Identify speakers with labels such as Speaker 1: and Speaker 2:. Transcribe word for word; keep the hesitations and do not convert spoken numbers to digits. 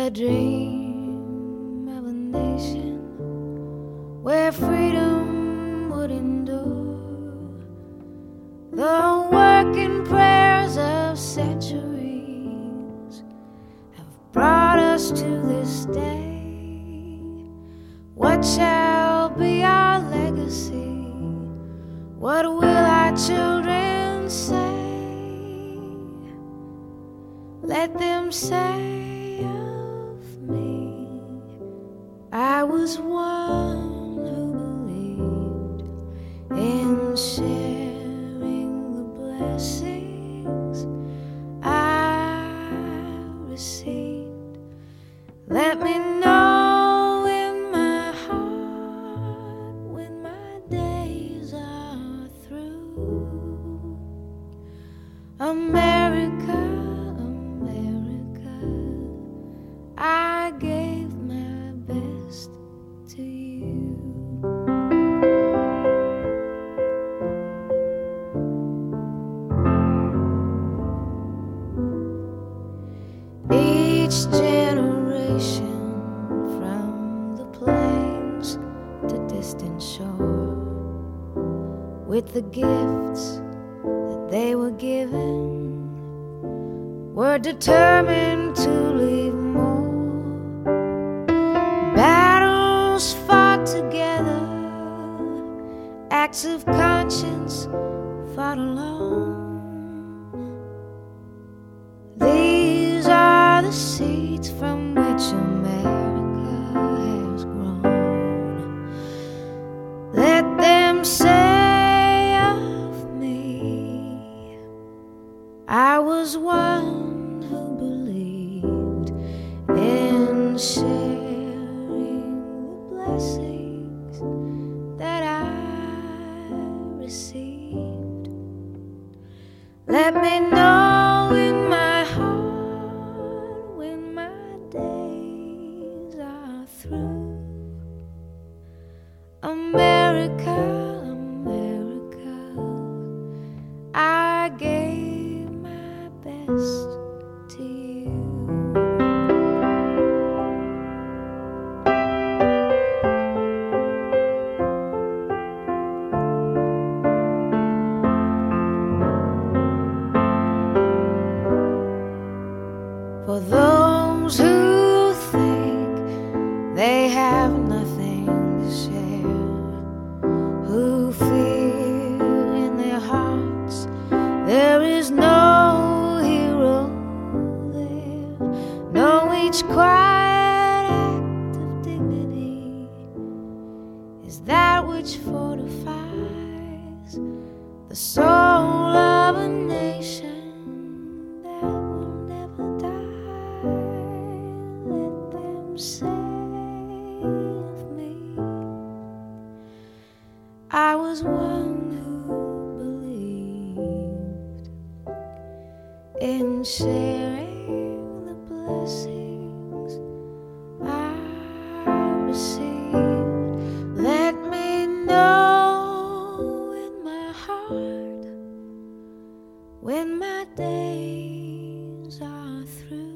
Speaker 1: a dream of a nation where freedom would endure. The working prayers of centuries have brought us to this day. What shall be our legacy? What will our children say? Let them say of me, I was one who believed in sharing the blessings I received. Let me know in my heart when my days are through. America, I gave my best to you. Each generation, from the plains to distant shore, with the gifts that they were given, were determined to leave more. Battles fought together, acts of conscience fought alone. These are the seeds from which America has grown. Let them say of me, I was one who believed in sharing the blessings that I received. Let me know in my heart when my days are through. America, America, I gave my best to you. For those who think they have nothing to share, who feel in their hearts there is no hero there, know each quiet act of dignity is that which fortifies the soul of a nation that will never die. Let them say of me, I was one who believed in sharing the blessings I received. Let me know in my heart when my days are through.